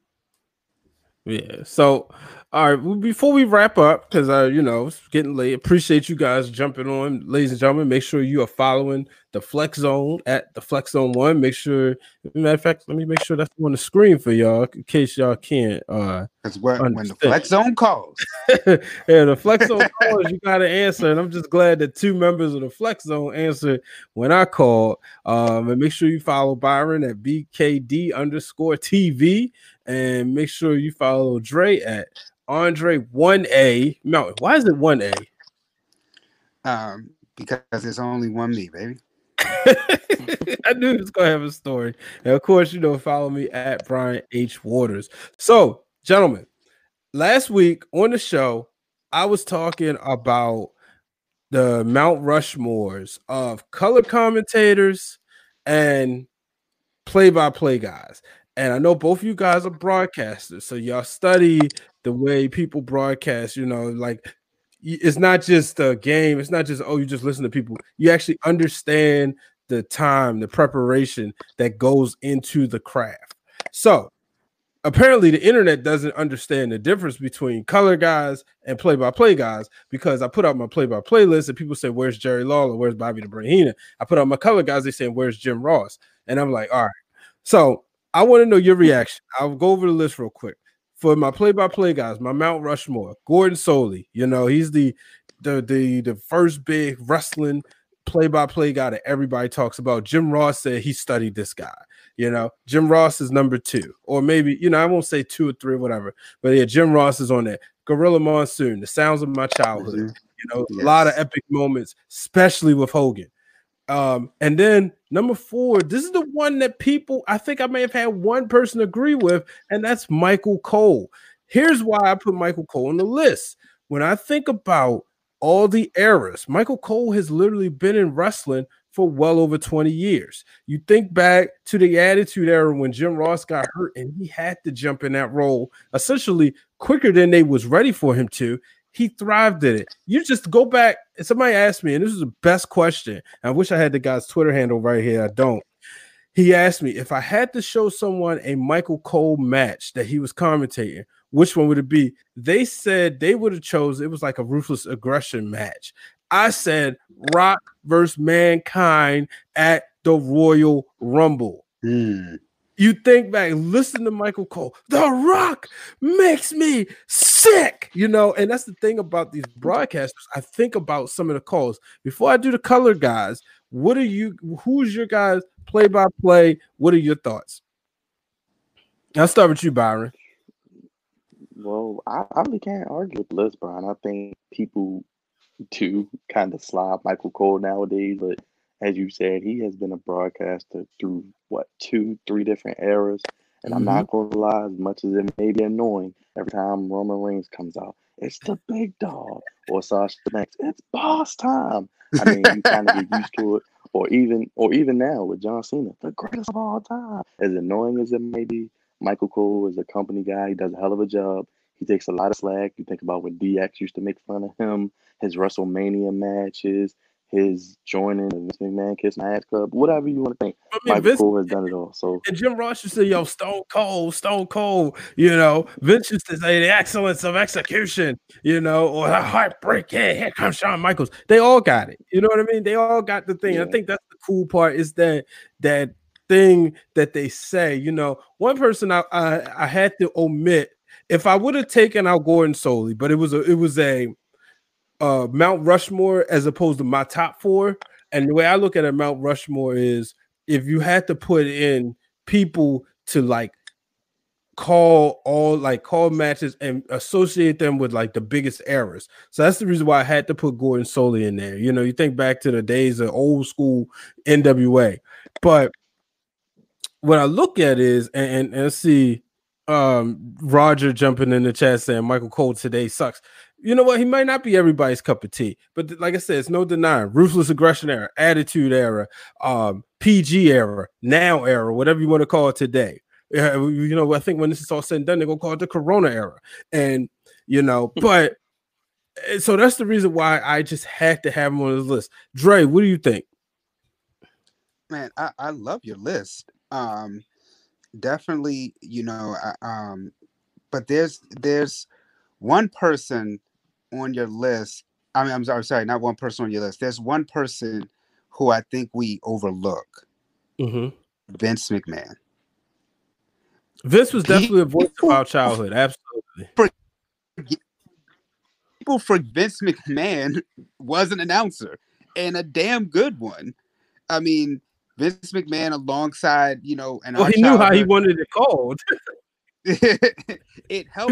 Yeah. So, all right. Before we wrap up, because it's getting late. Appreciate you guys jumping on, ladies and gentlemen. Make sure you are following the Flex Zone at the Flex Zone 1. Make sure, matter of fact, let me make sure that's on the screen for y'all in case y'all can't. Because when the Flex Zone calls, yeah, the Flex Zone calls, you gotta answer. And I'm just glad that 2 members of the Flex Zone answered when I called. And make sure you follow Byron at BKD_TV. And make sure you follow Dre at Andre1A. No, why is it 1A? Because there's only one me, baby. I knew he was gonna have a story. And of course, follow me at Brian H. Waters. So, gentlemen, last week on the show, I was talking about the Mount Rushmores of color commentators and play-by-play guys. And I know both of you guys are broadcasters, so y'all study the way people broadcast. Like, it's not just a game. It's not just, you just listen to people. You actually understand the time, the preparation that goes into the craft. So apparently the internet doesn't understand the difference between color guys and play-by-play guys, because I put out my play-by-play list and people say, where's Jerry Lawler? Where's Bobby the Brain Heenan? I put out my color guys. They saying, where's Jim Ross? And I'm like, all right. So I want to know your reaction. I'll go over the list real quick. For my play-by-play guys, my Mount Rushmore, Gordon Soley, he's the first big wrestling play-by-play guy that everybody talks about. Jim Ross said he studied this guy. Jim Ross is number 2, or maybe, I won't say 2 or 3 or whatever, but yeah, Jim Ross is on there. Gorilla Monsoon, The Sounds of My Childhood, Yes. A lot of epic moments, especially with Hogan. And then number 4, this is the one that I think I may have had one person agree with, and that's Michael Cole. Here's why I put Michael Cole on the list. When I think about all the eras, Michael Cole has literally been in wrestling for well over 20 years. You think back to the Attitude Era when Jim Ross got hurt and he had to jump in that role essentially quicker than they was ready for him to. He thrived in it. You just go back, and somebody asked me, and this is the best question. I wish I had the guy's Twitter handle right here. I don't. He asked me, if I had to show someone a Michael Cole match that he was commentating, which one would it be? They said they would have chose, it was like a Ruthless Aggression match. I said Rock versus Mankind at the Royal Rumble. You think back, listen to Michael Cole. The Rock makes me sick, and that's the thing about these broadcasters. I think about some of the calls. Before I do the color guys, who's your guys play-by-play? What are your thoughts? I'll start with you, Byron. Well, I really can't argue with the list, Brian. I think people do kind of slob Michael Cole nowadays, but as you said, he has been a broadcaster through 2, 3 different eras. And I'm not going to lie, as much as it may be annoying, every time Roman Reigns comes out, it's the big dog, or Sasha Banks, it's boss time. I mean, you kind of get used to it. Or even now with John Cena, the greatest of all time. As annoying as it may be, Michael Cole is a company guy. He does a hell of a job. He takes a lot of slack. You think about when DX used to make fun of him, his WrestleMania matches, his joining the Vince McMahon Kiss My Ass Club, whatever you want to think. Michael Cole has done it all. So, and Jim Ross used to say, Stone Cold. Vince used to say the excellence of execution, or the heartbreak. Here comes Shawn Michaels. They all got it. You know what I mean? They all got the thing. Yeah. I think that's the cool part, is that thing that they say. One person I had to omit. If I would have taken out Gordon Soley, but it was a Mount Rushmore as opposed to my top 4. And the way I look at a Mount Rushmore is, if you had to put in people to call matches and associate them with the biggest eras. So that's the reason why I had to put Gordon Soley in there. You think back to the days of old school NWA. But what I look at is, and see Roger jumping in the chat saying Michael Cole today sucks. You know what? He might not be everybody's cup of tea, but like I said, it's no denying. Ruthless Aggression era, Attitude era, PG era, Now era, whatever you want to call it today. I think when this is all said and done, they're gonna call it the Corona era, and but so that's the reason why I just had to have him on this list. Dre, what do you think? Man, I love your list. Definitely, but there's one person on your list. I mean, I'm sorry, not one person on your list. There's one person who I think we overlook. Vince McMahon. Vince was definitely a voice of our childhood. Absolutely. People for Vince McMahon was an announcer, and a damn good one. I mean, Vince McMahon alongside, he knew how he wanted it called. It helped.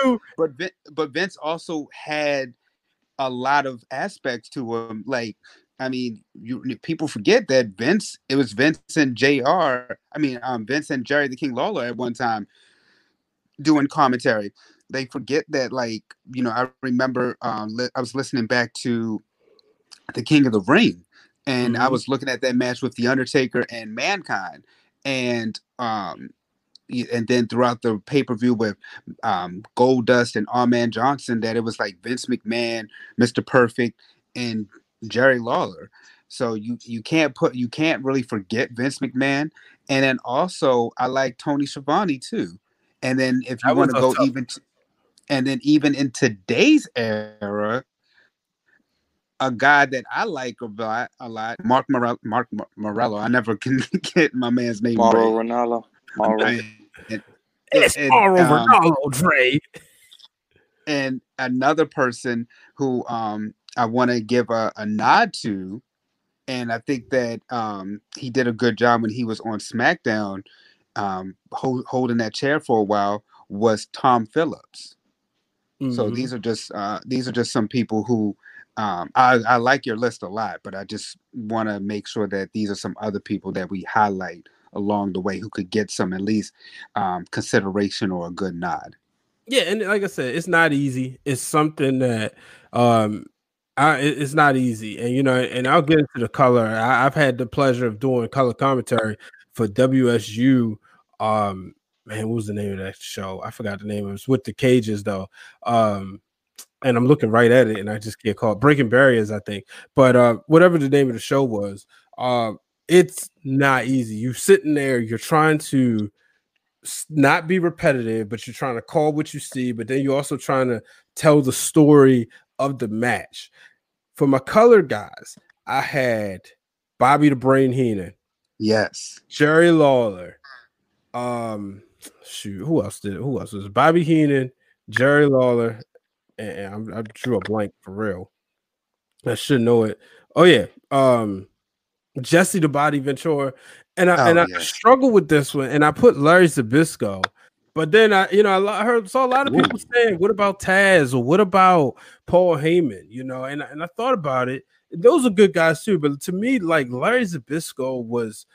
But Vince also had a lot of aspects to him. Like, I mean, people forget that it was Vince and JR. Vince and Jerry the King Lawler at one time doing commentary. They forget that, like, I remember I was listening back to the King of the Ring, and I was looking at that match with The Undertaker and Mankind, and then throughout the pay-per-view with Goldust and Arman Johnson, that it was like Vince McMahon, Mr. Perfect, and Jerry Lawler. So you can't really forget Vince McMahon. And then also I like Tony Schiavone too. And then if you want to go even in today's era, a guy that I like a lot, Mark Morello. I never can get my man's name Mauro right. Ranallo. It's Mauro Ranallo, Dre. And another person who I want to give a nod to, and I think that he did a good job when he was on SmackDown, holding that chair for a while, was Tom Phillips. So these are just some people who I like your list a lot, but I just want to make sure that these are some other people that we highlight along the way who could get some at least consideration or a good nod. Yeah, and like I said, it's not easy. It's something that it's not easy, and and I'll get into the color. I've had the pleasure of doing color commentary for WSU. Man, what was the name of that show? I forgot the name. It was with the Cages though. And I'm looking right at it, and I just can't call it Breaking Barriers, I think. But whatever the name of the show was, it's not easy. You're sitting there, you're trying to not be repetitive, but you're trying to call what you see, but then you're also trying to tell the story of the match. For my color guys, I had Bobby the Brain Heenan. Yes. Jerry Lawler. Who else was it? Bobby Heenan, Jerry Lawler, and I drew a blank for real. I should know it. Oh yeah. Jesse the Body Ventura. And I struggle with this one, and I put Larry Zbyszko, but then I saw a lot of people saying, "What about Taz?" or "What about Paul Heyman?" And I thought about it. Those are good guys too, but to me, like Larry Zbyszko was,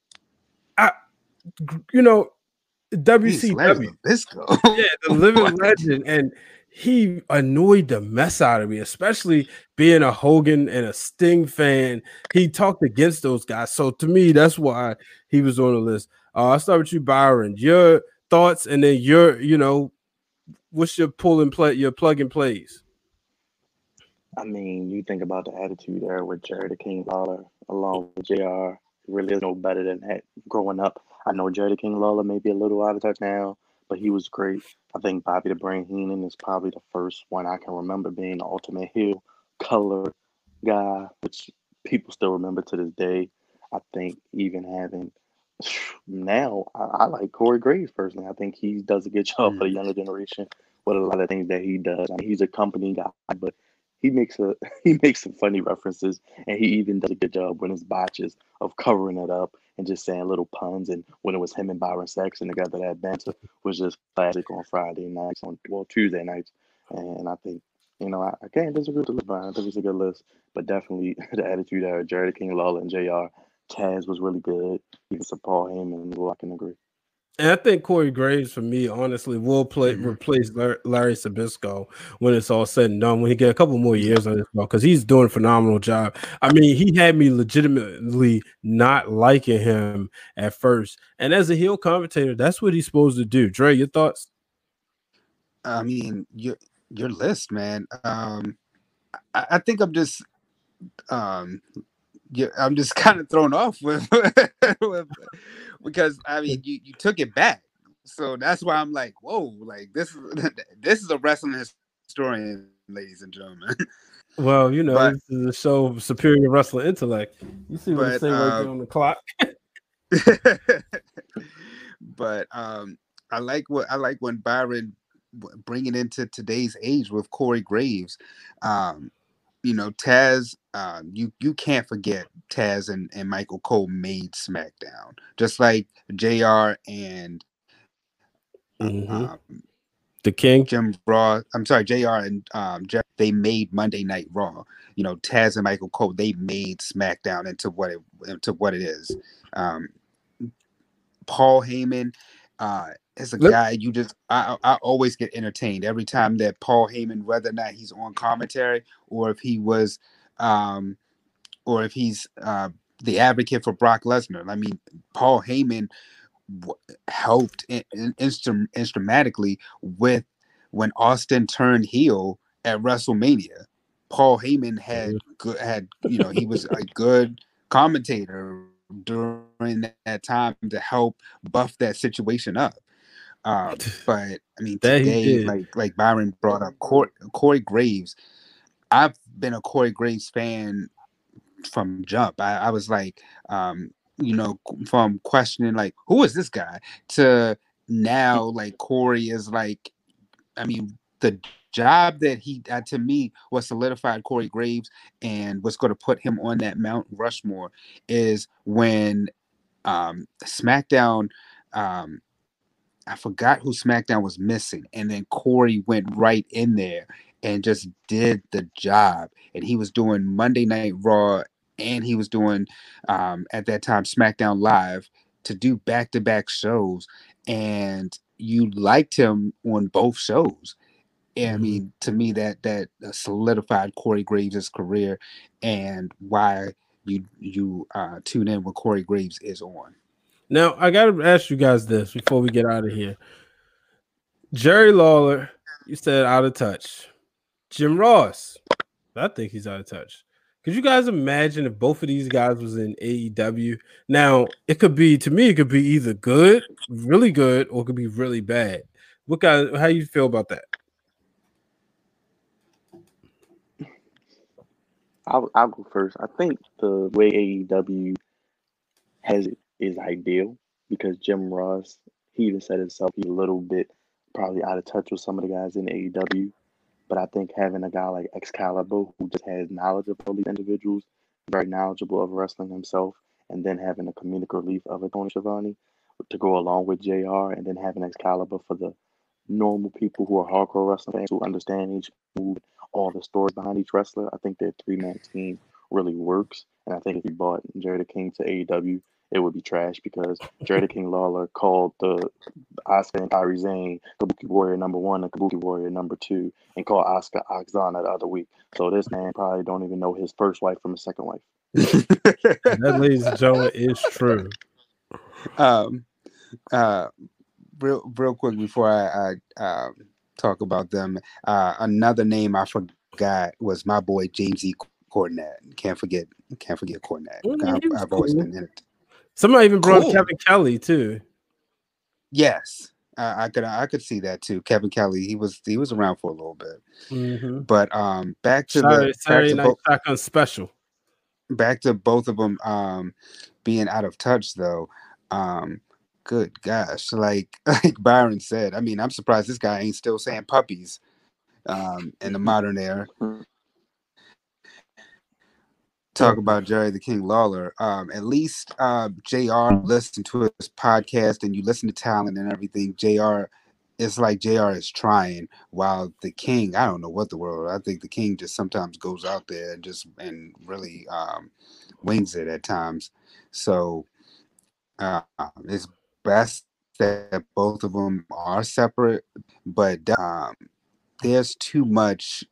WCW, yeah, the living legend, and he annoyed the mess out of me, especially being a Hogan and a Sting fan. He talked against those guys. So to me, that's why he was on the list. I'll start with you, Byron. Your thoughts, and then what's your plug and plays? I mean, you think about the attitude era with Jerry the King Lawler along with JR. Really is no better than that growing up. I know Jerry the King Lawler may be a little out of touch now, but he was great. I think Bobby the Brain Heenan is probably the first one I can remember being the ultimate heel color guy, which people still remember to this day. I think even having now, I like Corey Graves personally. I think he does a good job for the younger generation with a lot of things that he does. I mean, he's a company guy, but he makes some funny references, and he even does a good job when his botches of covering it up and just saying little puns. And when it was him and Byron Saxton together, that banter was just classic on Friday nights, Tuesday nights. And I think, I can't disagree with the list, Brian. I think it's a good list, but definitely the attitude era, Jerry the King Lawler and JR. Taz was really good. Even some Paul Heyman, I can agree. And I think Corey Graves, for me, honestly, will replace Larry Zbyszko when it's all said and done. When he get a couple more years on this ball, because he's doing a phenomenal job. I mean, he had me legitimately not liking him at first, and as a heel commentator, that's what he's supposed to do. Dre, your thoughts? I mean, your list, man. I think I'm just I'm just kind of thrown off with because I mean you took it back, so that's why I'm like, whoa, like this is a wrestling historian, ladies and gentlemen. Well, this is a show of superior wrestling intellect. You see what I'm saying right there on the clock. But I like when Byron bringing into today's age with Corey Graves. Taz, you can't forget Taz and Michael Cole made SmackDown, just like JR and The King, Jim Raw. I'm sorry, JR and Jeff. They made Monday Night Raw. You know, Taz and Michael Cole. They made SmackDown into what it is. Paul Heyman is a guy you just I always get entertained every time that Paul Heyman, whether or not he's on commentary or if he was or if he's the advocate for Brock Lesnar. I mean, Paul Heyman helped instrumentally with when Austin turned heel at WrestleMania. Paul Heyman had he was a good commentator during that time to help buff that situation up. But I mean, today, like Byron brought up Corey Graves. I've been a Corey Graves fan from jump. I was like, from questioning like, who is this guy, to now like Corey is like, I mean, the job that he to me was solidified Corey Graves and what's going to put him on that Mount Rushmore is when SmackDown, I forgot who SmackDown was missing, and then Corey went right in there and just did the job, and he was doing Monday Night Raw and he was doing at that time SmackDown Live to do back-to-back shows, and you liked him on both shows. And I mean, to me, that solidified Corey Graves' career and why you tune in when Corey Graves is on. Now, I got to ask you guys this before we get out of here. Jerry Lawler, you said out of touch. Jim Ross, I think he's out of touch. Could you guys imagine if both of these guys was in AEW? Now, it could be either good, really good, or it could be really bad. How you feel about that? I'll go first. I think the way AEW has it is ideal because Jim Ross, he even said himself, he's a little bit probably out of touch with some of the guys in AEW. But I think having a guy like Excalibur who just has knowledge of all these individuals, very knowledgeable of wrestling himself, and then having a comedic relief of a Tony Schiavone to go along with JR, and then having Excalibur for the normal people who are hardcore wrestling fans who understand each move, all the stories behind each wrestler. I think that three-man team really works. And I think if you bought Jerry the King to AEW, it would be trash because Jerry the King Lawler called the Asuka and Kairi Sane Kabuki Warrior #1 and Kabuki Warrior #2 and called Asuka Oxana the other week. So this man probably don't even know his first wife from his second wife. That, ladies and gentlemen, is true. Real quick before I talk about them, another name I forgot was my boy James E. Cornette. Can't forget Cornette. I've always been in it. Somebody even brought Kevin Kelly too. Yes, I could see that too. Kevin Kelly, he was around for a little bit. Mm-hmm. But back to Saturday Night Shotgun Special. Back to both of them being out of touch though. Good gosh, like Byron said, I mean, I'm surprised this guy ain't still saying puppies in the modern era. Talk about Jerry the King Lawler. At least JR listened to his podcast and you listen to talent and everything. It's like JR is trying, while the King, I don't know what the world. I think the King just sometimes goes out there and really wings it at times. So it's best that both of them are separate, but there's too much.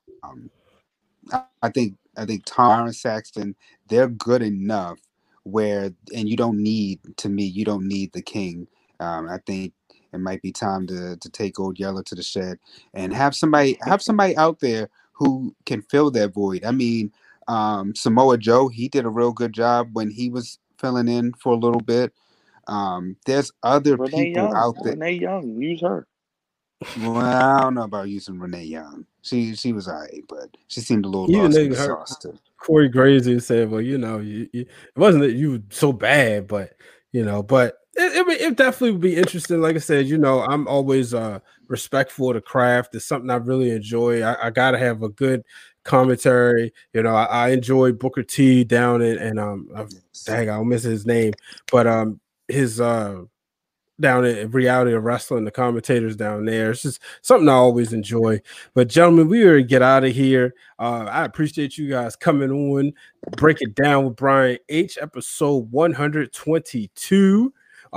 I think Tom and Saxton, they're good enough where, and you don't need the King. I think it might be time to take Old Yeller to the shed and have somebody out there who can fill that void. I mean, Samoa Joe, he did a real good job when he was filling in for a little bit. There's other people out there. Renee Young, use her. Well, I don't know about using Renee Young. She was all right, but she seemed a little lost in the sauce too. Corey Graves said, "Well, it wasn't that you were so bad, but it definitely would be interesting." Like I said, I'm always respectful of the craft. It's something I really enjoy. I gotta have a good commentary. I enjoy Booker T down in I'll miss his name, but his down at Reality of Wrestling, the commentators down there. It's just something I always enjoy. But gentlemen, we are to get out of here. I appreciate you guys coming on. Break It Down with Brian H, episode 122.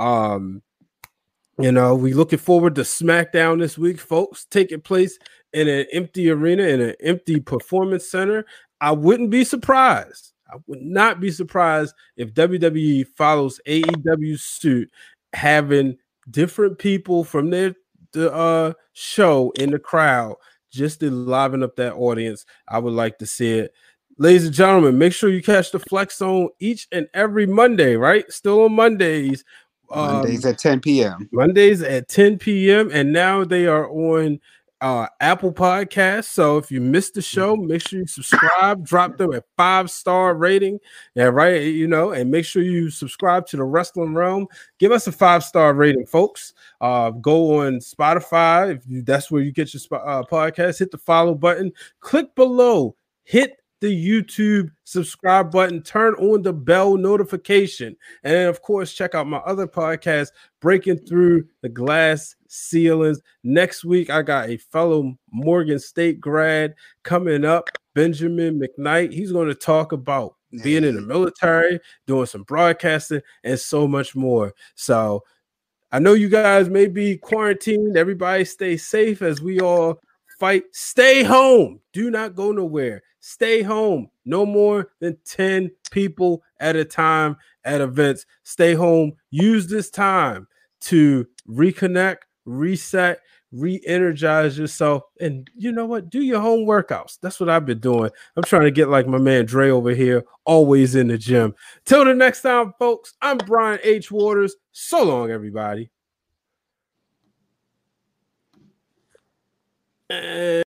You know, we looking forward to SmackDown this week, folks, taking place in an empty arena, in an empty performance center. I wouldn't be surprised. I would not be surprised if WWE follows AEW's suit, having different people from the show in the crowd just to liven up that audience. I would like to see it. Ladies and gentlemen, make sure you catch the Flex Zone each and every Monday, right? Still on Mondays. Mondays at 10 p.m. Mondays at 10 p.m. And now they are on Apple Podcasts. So if you missed the show, make sure you subscribe, drop them a 5-star rating. Yeah, right. You know, and make sure you subscribe to the Wrestling Realm. Give us a 5-star rating, folks. Go on Spotify if that's where you get your podcast. Hit the follow button. Click below. Hit the YouTube subscribe button, turn on the bell notification, and then, of course, check out my other podcast, Breaking Through the Glass Ceilings. Next week, I got a fellow Morgan State grad coming up, Benjamin McKnight. He's going to talk about being in the military, doing some broadcasting, and so much more. So I know you guys may be quarantined. Everybody stay safe as we all fight. Stay home. Do not go nowhere. Stay home. No more than 10 people at a time at events. Stay home. Use this time to reconnect, reset, re-energize yourself. And you know what? Do your home workouts. That's what I've been doing. I'm trying to get like my man Dre over here, always in the gym. Till the next time, folks, I'm Brian H. Waters. So long, everybody.